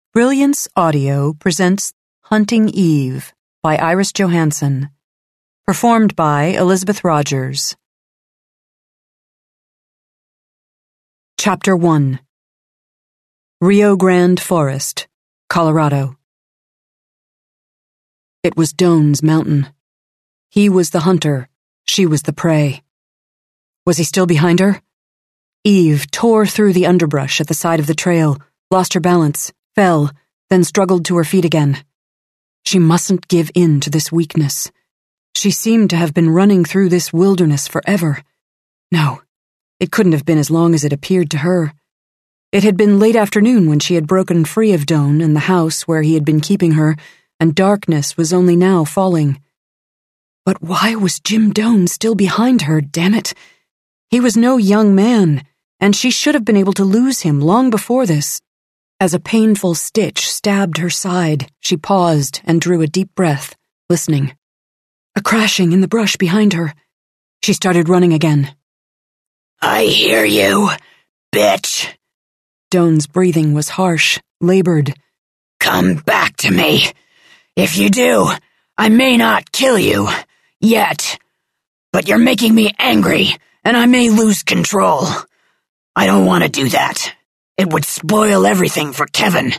Brilliance Audio presents Hunting Eve by Iris Johansson, performed by Elizabeth Rogers. Chapter 1. Rio Grande Forest, Colorado. It was Doan's mountain. He was the hunter, she was the prey. Was he still behind her? Eve tore through the underbrush at the side of the trail, lost her balance, fell, then struggled to her feet again. She mustn't give in to this weakness. She seemed to have been running through this wilderness forever. No, it couldn't have been as long as it appeared to her. It had been late afternoon when she had broken free of Doan and the house where he had been keeping her, and darkness was only now falling. But why was Jim Doan still behind her, damn it? He was no young man, and she should have been able to lose him long before this. As a painful stitch stabbed her side, she paused and drew a deep breath, listening. A crashing in the brush behind her. She started running again. I hear you, bitch. Doan's breathing was harsh, labored. Come back to me. If you do, I may not kill you, yet. But you're making me angry, and I may lose control. I don't want to do that. It would spoil everything for Kevin.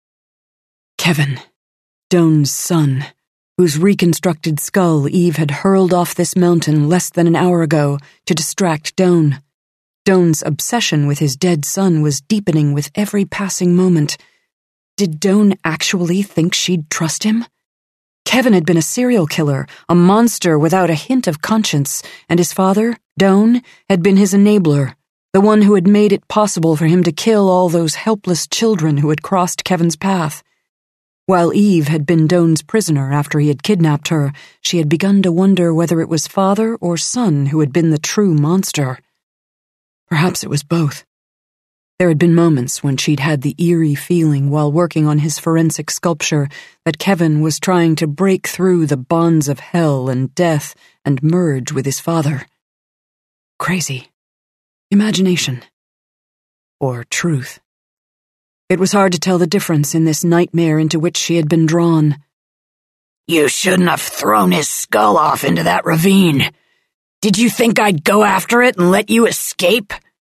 Kevin, Doan's son, whose reconstructed skull Eve had hurled off this mountain less than an hour ago to distract Doan. Doan's obsession with his dead son was deepening with every passing moment. Did Doan actually think she'd trust him? Kevin had been a serial killer, a monster without a hint of conscience, and his father, Doan, had been his enabler. The one who had made it possible for him to kill all those helpless children who had crossed Kevin's path. While Eve had been Doan's prisoner after he had kidnapped her, she had begun to wonder whether it was father or son who had been the true monster. Perhaps it was both. There had been moments when she'd had the eerie feeling while working on his forensic sculpture that Kevin was trying to break through the bonds of hell and death and merge with his father. Crazy. Imagination. Or truth. It was hard to tell the difference in this nightmare into which she had been drawn. You shouldn't have thrown his skull off into that ravine. Did you think I'd go after it and let you escape?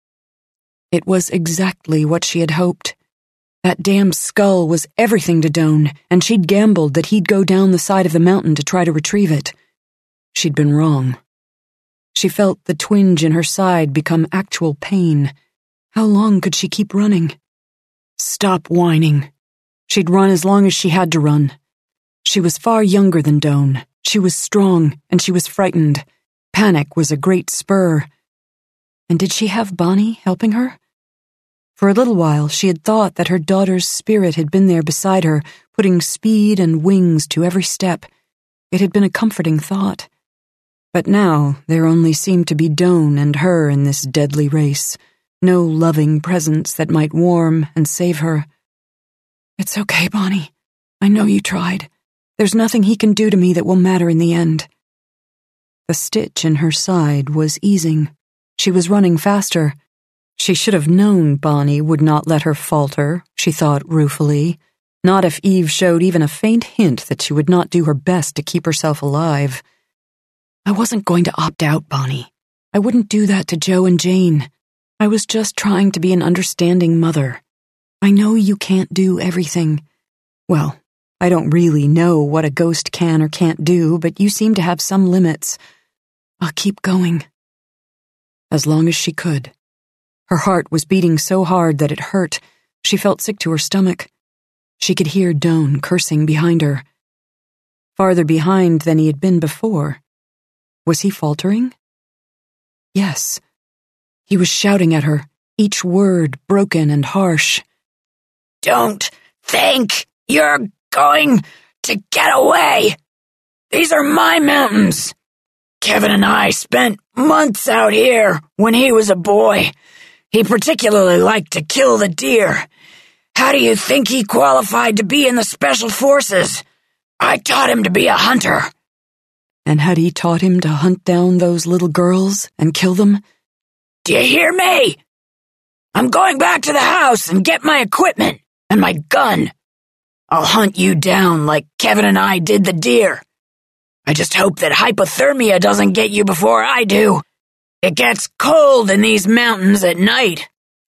It was exactly what she had hoped. That damn skull was everything to Doan, and she'd gambled that he'd go down the side of the mountain to try to retrieve it. She'd been wrong. She felt the twinge in her side become actual pain. How long could she keep running? Stop whining. She'd run as long as she had to run. She was far younger than Doan. She was strong, and she was frightened. Panic was a great spur. And did she have Bonnie helping her? For a little while, she had thought that her daughter's spirit had been there beside her, putting speed and wings to every step. It had been a comforting thought. But now there only seemed to be Doan and her in this deadly race. No loving presence that might warm and save her. It's okay, Bonnie. I know you tried. There's nothing he can do to me that will matter in the end. The stitch in her side was easing. She was running faster. She should have known Bonnie would not let her falter, she thought ruefully. Not if Eve showed even a faint hint that she would not do her best to keep herself alive. I wasn't going to opt out, Bonnie. I wouldn't do that to Joe and Jane. I was just trying to be an understanding mother. I know you can't do everything. Well, I don't really know what a ghost can or can't do, but you seem to have some limits. I'll keep going. As long as she could. Her heart was beating so hard that it hurt. She felt sick to her stomach. She could hear Doan cursing behind her. Farther behind than he had been before. Was he faltering? Yes. He was shouting at her, each word broken and harsh. Don't think you're going to get away. These are my mountains. Kevin and I spent months out here when he was a boy. He particularly liked to kill the deer. How do you think he qualified to be in the Special Forces? I taught him to be a hunter. And had he taught him to hunt down those little girls and kill them? Do you hear me? I'm going back to the house and get my equipment and my gun. I'll hunt you down like Kevin and I did the deer. I just hope that hypothermia doesn't get you before I do. It gets cold in these mountains at night.